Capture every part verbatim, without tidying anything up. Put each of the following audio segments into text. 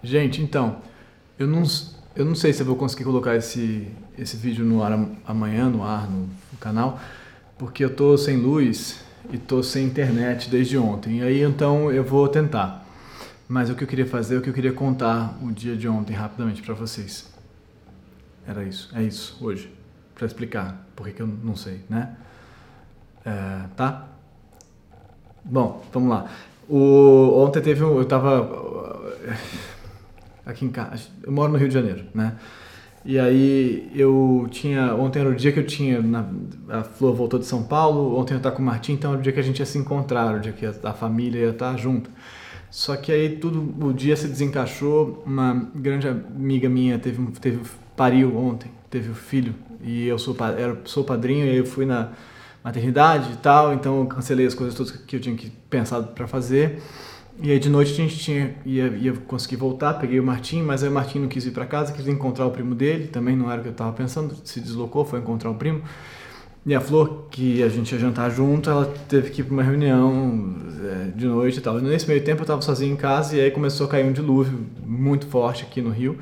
Gente, então, eu não, eu não sei se eu vou conseguir colocar esse, esse vídeo no ar amanhã, no ar, no, no canal, porque eu tô sem luz e tô sem internet desde ontem. E aí, então, eu vou tentar. Mas o que eu queria fazer, o que eu queria contar o dia de ontem rapidamente para vocês. Era isso, é isso, hoje. Para explicar por que eu não sei, né? É, tá? Bom, vamos lá. O, ontem teve um... Eu tava... Aqui em casa... Eu moro no Rio de Janeiro, né? E aí eu tinha... Ontem era o dia que eu tinha... Na, a Flor voltou de São Paulo. Ontem eu estava com o Martim, então era o dia que a gente ia se encontrar. O dia que a, a família ia estar junto. Só que aí tudo... O dia se desencaixou. Uma grande amiga minha teve, teve pariu ontem. Teve o filho. E eu sou, era, sou padrinho. E aí eu fui na maternidade e tal. Então eu cancelei as coisas todas que eu tinha que pensar para fazer. E aí de noite a gente tinha, ia, ia conseguir voltar, peguei o Martim, mas aí o Martim não quis ir para casa, quis encontrar o primo dele, também não era o que eu estava pensando, se deslocou, foi encontrar o primo. E a Flor, que a gente ia jantar junto, ela teve que ir para uma reunião é, de noite e tal. E nesse meio tempo eu estava sozinho em casa e aí começou a cair um dilúvio muito forte aqui no Rio.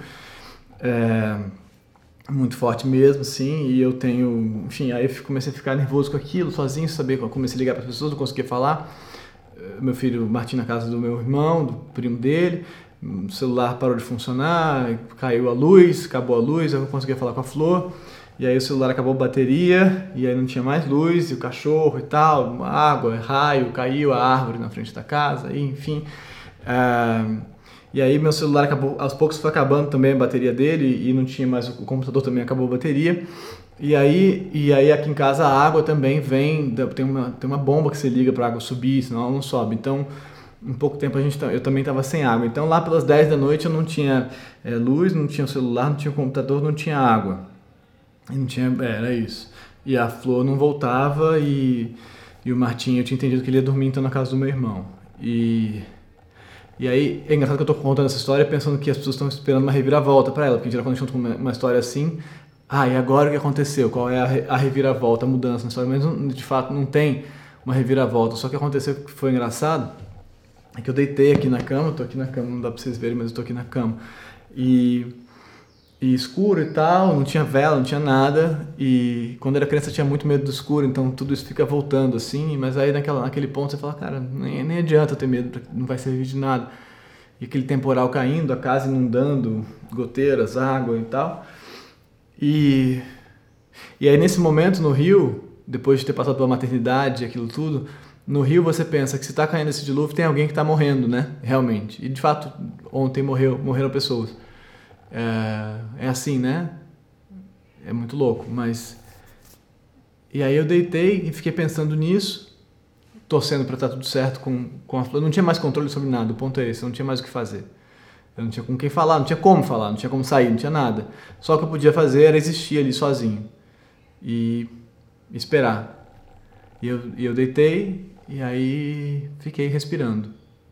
É, muito forte mesmo, sim, e eu tenho, enfim, aí eu comecei a ficar nervoso com aquilo, sozinho, saber, comecei a ligar para as pessoas, não conseguia falar. Meu filho Martim na casa do meu irmão, do primo dele, o celular parou de funcionar, caiu a luz, acabou a luz, eu não conseguia falar com a Flor, e aí o celular acabou a bateria, e aí não tinha mais luz, e o cachorro e tal, água, raio, caiu a árvore na frente da casa, e, enfim. Uh, e aí meu celular acabou, aos poucos foi acabando também a bateria dele, e não tinha mais, o computador também acabou a bateria. E aí, e aí aqui em casa a água também vem, tem uma, tem uma bomba que você liga para a água subir, senão ela não sobe. Então, em pouco tempo a gente, eu também estava sem água. Então lá pelas dez da noite eu não tinha é, luz, não tinha celular, não tinha computador, não tinha água. E não tinha, é, era isso. E a Flor não voltava e, e o Martim, eu tinha entendido que ele ia dormir então na casa do meu irmão. E... E aí, é engraçado que eu tô contando essa história pensando que as pessoas estão esperando uma reviravolta para ela, porque geralmente quando a gente conta uma história assim, ah, e agora o que aconteceu? Qual é a reviravolta, a mudança na história? Mas de fato não tem uma reviravolta, só que aconteceu que foi engraçado, é que eu deitei aqui na cama, eu tô aqui na cama, não dá pra vocês verem, mas eu tô aqui na cama, e, e escuro e tal, não tinha vela, não tinha nada, e quando era criança eu tinha muito medo do escuro, então tudo isso fica voltando assim, mas aí naquela, naquele ponto você fala, cara, nem, nem adianta ter medo, não vai servir de nada. E aquele temporal caindo, a casa inundando, goteiras, água e tal. E, e aí nesse momento no Rio, depois de ter passado pela maternidade e aquilo tudo, no Rio você pensa que se está caindo esse dilúvio tem alguém que está morrendo, né? Realmente. E de fato, ontem morreu, morreram pessoas. É, é assim, né? É muito louco, mas... E aí eu deitei e fiquei pensando nisso, torcendo para estar tudo certo com, com a Flor. Eu não tinha mais controle sobre nada, o ponto é esse, eu não tinha mais o que fazer. Eu não tinha com quem falar, não tinha como falar, não tinha como sair, não tinha nada. Só o que eu podia fazer era existir ali sozinho e esperar. E eu, e eu deitei e aí fiquei respirando.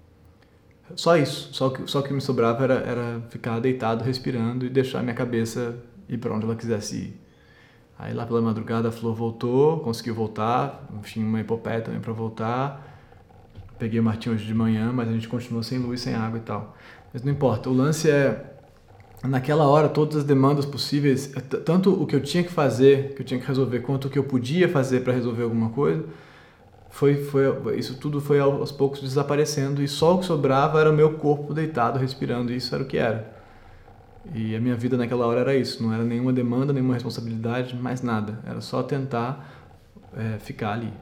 Só isso, só que, só o que me sobrava era, era ficar deitado, respirando e deixar minha cabeça ir para onde ela quisesse ir. Aí lá pela madrugada a Flor voltou, conseguiu voltar, tinha uma epopeia também para voltar. Peguei o Martim hoje de manhã, mas a gente continuou sem luz, sem água e tal. Mas não importa, o lance é, naquela hora, todas as demandas possíveis, tanto o que eu tinha que fazer, que eu tinha que resolver, quanto o que eu podia fazer para resolver alguma coisa, foi, foi, isso tudo foi aos poucos desaparecendo e só o que sobrava era o meu corpo deitado, respirando, e isso era o que era. E a minha vida naquela hora era isso, não era nenhuma demanda, nenhuma responsabilidade, mais nada, era só tentar é, ficar ali.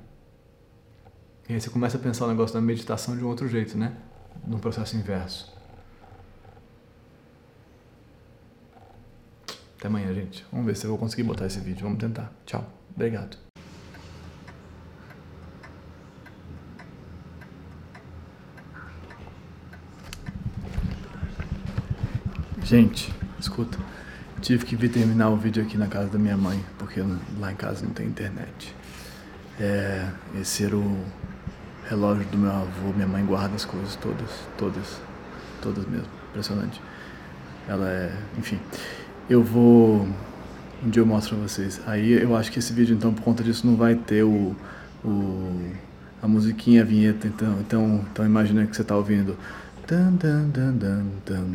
E aí você começa a pensar o negócio da meditação de um outro jeito, né? Num processo inverso. Até amanhã, gente. Vamos ver se eu vou conseguir botar esse vídeo. Vamos tentar. Tchau. Obrigado. Gente, escuta. Tive que vir terminar o vídeo aqui na casa da minha mãe, porque lá em casa não tem internet. É, esse era o relógio do meu avô. Minha mãe guarda as coisas todas, todas, todas mesmo. Impressionante. Ela é... Enfim... Eu vou... Um dia eu mostro pra vocês. Aí eu acho que esse vídeo, então, por conta disso, não vai ter o... o a musiquinha, a vinheta. Então, então, então imagina que você tá ouvindo... Dan, dan, dan, dan, dan,